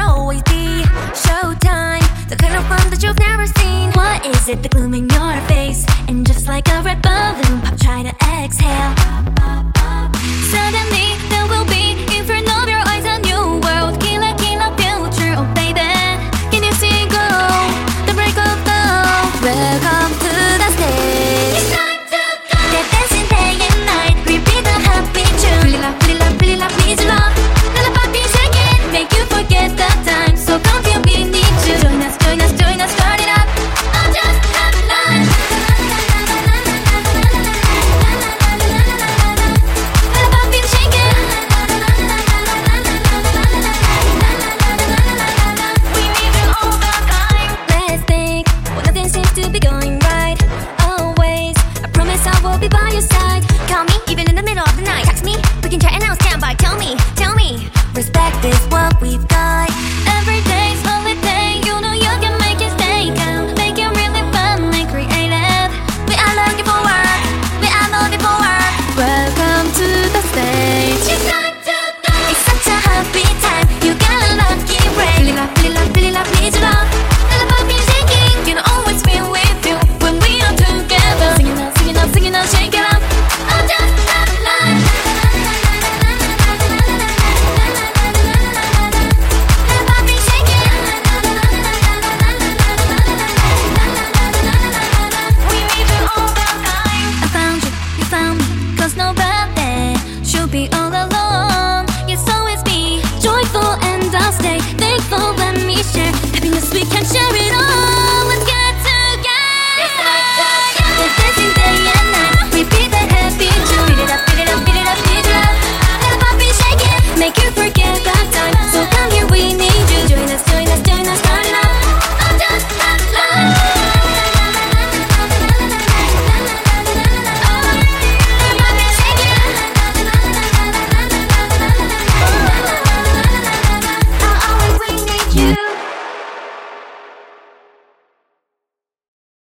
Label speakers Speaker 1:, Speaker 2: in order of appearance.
Speaker 1: always be showtime, the kind of fun that you've never seen. What is it, the gloom in your face? And just like a red balloon, pop, try to exhale. Suddenly there will be